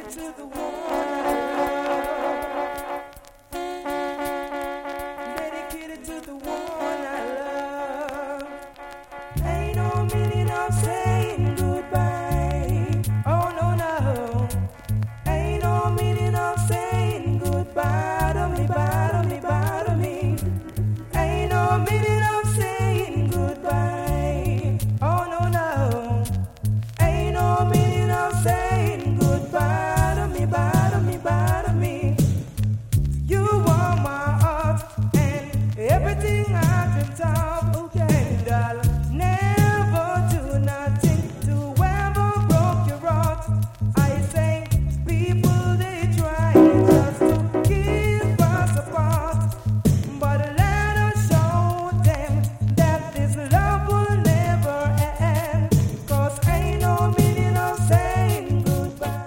to the one I love. Dedicated to the one I love. Ain't no meaning of saying goodbye. Oh no no. Ain't no meaning of saying goodbye to me, bye to me, bye to me. Ain't no meaning of saying goodbye. Oh no no. Ain't no meaning of saying goodbye to me, bye to me, bye to me. You are my heart and everything I dreamt of. Okay, and I'll never do nothing to ever broke your heart. I say people they try just to keep us apart, but let us show them that this love will never end. 'Cause ain't no meaning of saying goodbye.